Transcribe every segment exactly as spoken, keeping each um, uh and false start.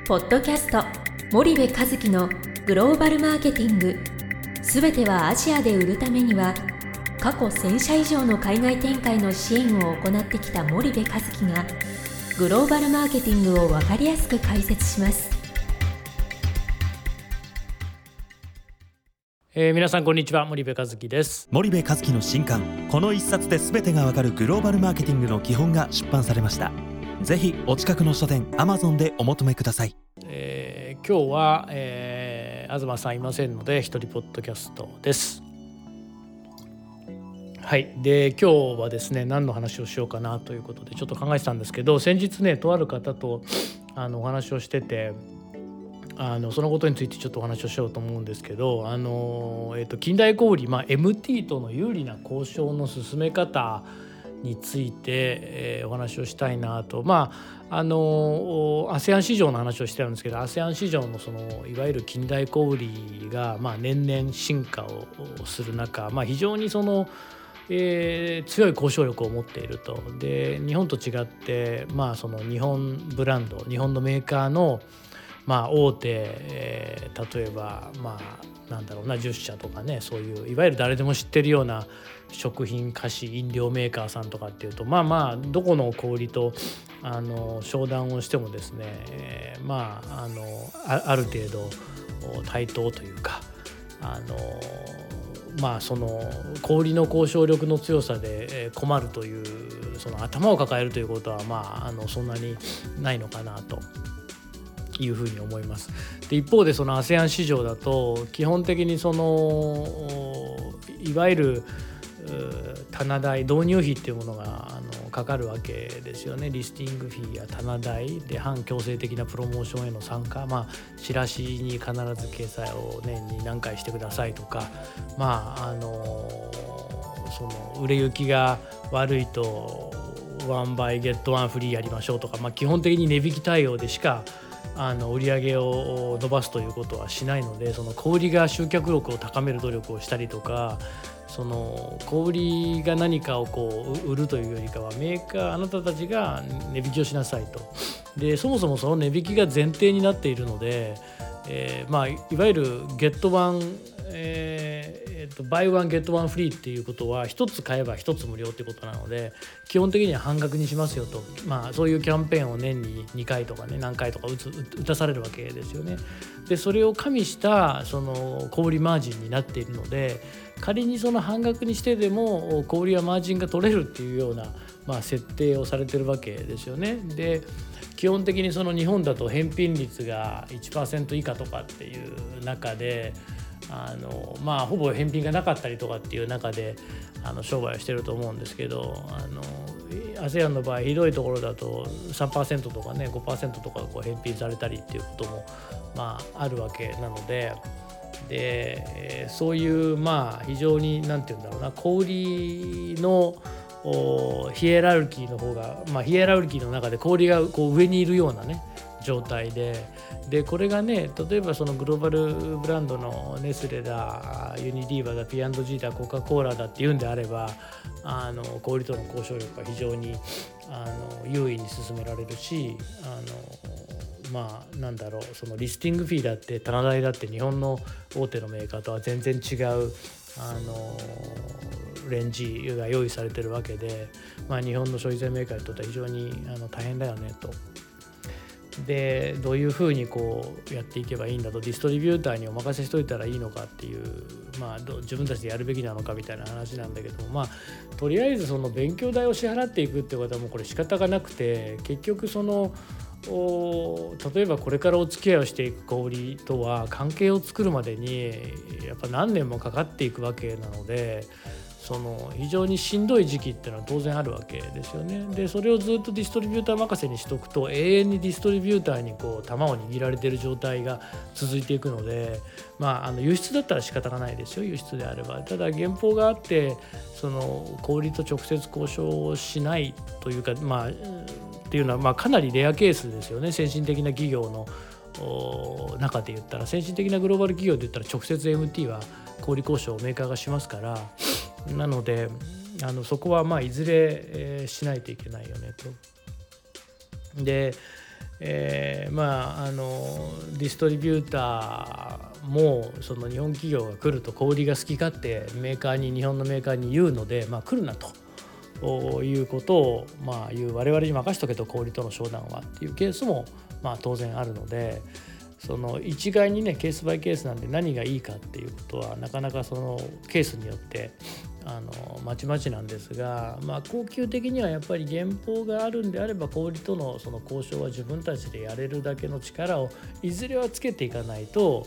ポッドキャスト森部和樹のグローバルマーケティング、すべてはアジアで売るためには、過去せん社以上の海外展開の支援を行ってきた森部和樹がグローバルマーケティングを分かりやすく解説します。 えー、皆さんこんにちは、森部和樹です。 森部和樹の新刊、この一冊で全てがわかるグローバルマーケティングの基本が出版されました。ぜひお近くの書店 Amazon でお求めください。 えー、今日は、えー、東さんいませんので一人ポッドキャストです。はい、で今日はですね、何の話をしようかなということでちょっと考えてたんですけど、先日ねとある方とあのお話をしてて、あのそのことについてちょっとお話をしようと思うんですけど、あの、えーと、近代小売、まあ、エムティー との有利な交渉の進め方について、えー、お話をしたいなと。まああの アセアン 市場の話をしてるんですけど、 アセアン 市場のそのいわゆる近代小売が、まあ、年々進化をする中、まあ、非常にそのえー、強い交渉力を持っていると。で日本と違って、まあ、その日本ブランド、日本のメーカーの、まあ、大手、えー、例えば、まあ、なんだろうなじゅっ社とかね、そういういわゆる誰でも知ってるような食品菓子飲料メーカーさんとかっていうと、まあまあどこの小売とあの商談をしてもですね、えー、まああの あ, ある程度対等というか、あのまあその小売の交渉力の強さで困るという、その頭を抱えるということは、まああのそんなにないのかなというふうに思います。で一方でその アセアン 市場だと基本的にそのいわゆる棚代、導入費っていうものがあのかかるわけですよね。リスティングフィーや棚代で反強制的なプロモーションへの参加、まあチラシに必ず掲載を年に何回してくださいとか、まああのその売れ行きが悪いとワンバイゲットワンフリーやりましょうとか、まあ、基本的に値引き対応でしかあの売り上げを伸ばすということはしないので、その小売りが集客力を高める努力をしたりとか、その小売りが何かをこう売るというよりかは、メーカーあなたたちが値引きをしなさいと。でそもそもその値引きが前提になっているので、えー、まあいわゆるゲットワン、えーえー、とバイワンゲットワンフリーっていうことは、一つ買えば一つ無料ってことなので、基本的には半額にしますよと、まあそういうキャンペーンを年ににかいとかね、何回とか打つ打たされるわけですよね。でそれを加味したその小売マージンになっているので、仮にその半額にしてでも小売はマージンが取れるっていうような、まあ、設定をされてるわけですよね。で基本的にその日本だと返品率が いちパーセント 以下とかっていう中で、あのまあほぼ返品がなかったりとかっていう中であの商売をしてると思うんですけど、あの アセアン の場合ひどいところだと さんパーセント とかね ごパーセント とかこう返品されたりっていうこともまああるわけなので、でそういうまあ非常になんていうんだろうな、小売りのヒエラルキーの方が、まあ、ヒエラルキーの中で小売りがこう上にいるようなね状態で、でこれがね、例えばそのグローバルブランドのネスレだ、ユニリーバーだ、 ピーアンドジー だ、コカ・コーラだっていうんであれば、あの小売との交渉力が非常にあの優位に進められるし、あのまあなんだろう、そのリスティングフィーだって棚代だって日本の大手のメーカーとは全然違うあのレンジが用意されてるわけで、まあ、日本の消費財メーカーにとっては非常にあの大変だよねと。でどういうふうにこうやっていけばいいんだと、ディストリビューターにお任せしといたらいいのかっていう、まあ、ど自分たちでやるべきなのかみたいな話なんだけど、まあとりあえずその勉強代を支払っていくってことはもうこれ仕方がなくて、結局その例えばこれからお付き合いをしていく小売とは関係を作るまでにやっぱ何年もかかっていくわけなので、その非常にしんどい時期っていうのは当然あるわけですよね。でそれをずっとディストリビューター任せにしとくと、永遠にディストリビューターにこう玉を握られている状態が続いていくので、まあ、あの輸出だったら仕方がないですよ、輸出であれば。ただ原稿があってその小売と直接交渉をしないというか、まあっていうのはまあかなりレアケースですよね。先進的な企業の中で言ったら、先進的なグローバル企業で言ったら直接 エムティー は小売交渉をメーカーがしますから、なのであのそこはまあいずれ、えー、しないといけないよねと。でえー、まああのディストリビューターもその日本企業が来ると小売りが好き勝手メーカーに日本のメーカーに言うので、まあ、来るなということを、まあ、言う我々に任しとけと小売りとの商談はっていうケースも、まあ、当然あるので、その一概にねケースバイケースなんで何がいいかっていうことはなかなかそのケースによってあのまちまちなんですが、まあ、恒久的にはやっぱり原稿があるんであれば小売とのその交渉は自分たちでやれるだけの力をいずれはつけていかないと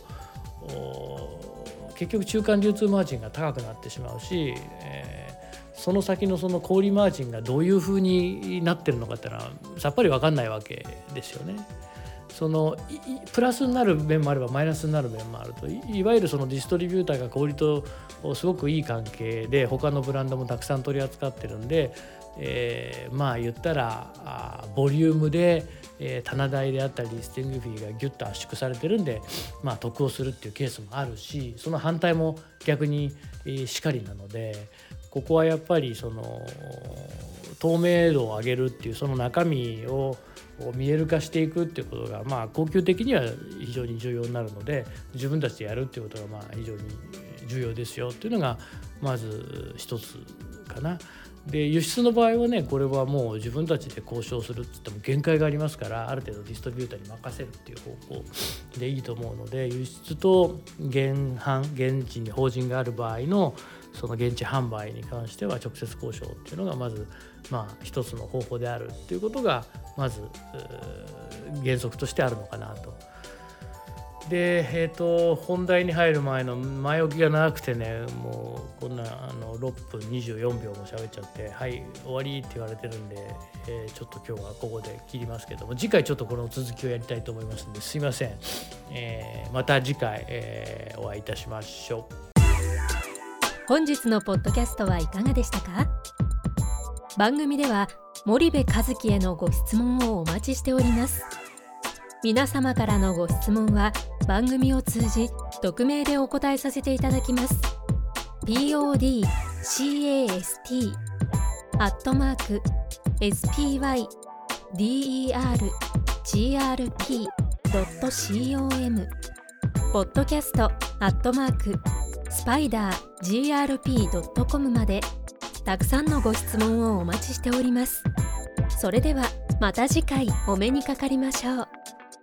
結局中間流通マージンが高くなってしまうし、えー、その先のその小売マージンがどういうふうになってるのかっていうのはさっぱり分かんないわけですよね。そのプラスになる面もあればマイナスになる面もあると い, いわゆるそのディストリビューターが小売とすごくいい関係で他のブランドもたくさん取り扱ってるんで、えー、まあ言ったらあボリュームで、えー、棚代であったりリスティングフィーがギュッと圧縮されてるんで、まあ、得をするっていうケースもあるし、その反対も逆に、えー、しかりなので、ここはやっぱりその透明度を上げるっていうその中身を見える化していくっていうことが、まあ恒久的には非常に重要になるので、自分たちでやるっていうことがまあ非常に重要ですよっていうのがまず一つかな。で輸出の場合はね、これはもう自分たちで交渉するって言っても限界がありますから、ある程度ディストリビューターに任せるっていう方向でいいと思うので、輸出と現販現地に法人がある場合のその現地販売に関しては直接交渉っていうのがまずまあ一つの方法であるっていうことがまず原則としてあるのかなと。で、えーと、本題に入る前の前置きが長くてね、もうこんなあのろっぷんにじゅうよんびょうも喋っちゃって、はい終わりって言われてるんで、えー、ちょっと今日はここで切りますけども、次回ちょっとこの続きをやりたいと思いますので、すいません、えー、また次回、えー、お会いいたしましょう。 本日のポッドキャストはいかがでしたか？番組では森部一樹へのご質問をお待ちしております。皆様からのご質問は番組を通じ匿名でお答えさせていただきます。 ピーオーディーキャスト アットマーク エスピーワイディーイーアールジーアールピー ドット コム ポッドキャストアットマークスパイダー ジーアールピー ドット コム までたくさんのご質問をお待ちしております。それではまた次回お目にかかりましょう。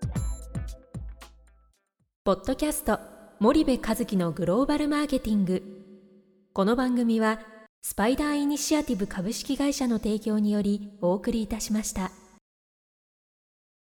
ポッドキャスト森部一樹のグローバルマーケティング。この番組はスパイダーイニシアティブ株式会社の提供によりお送りいたしました。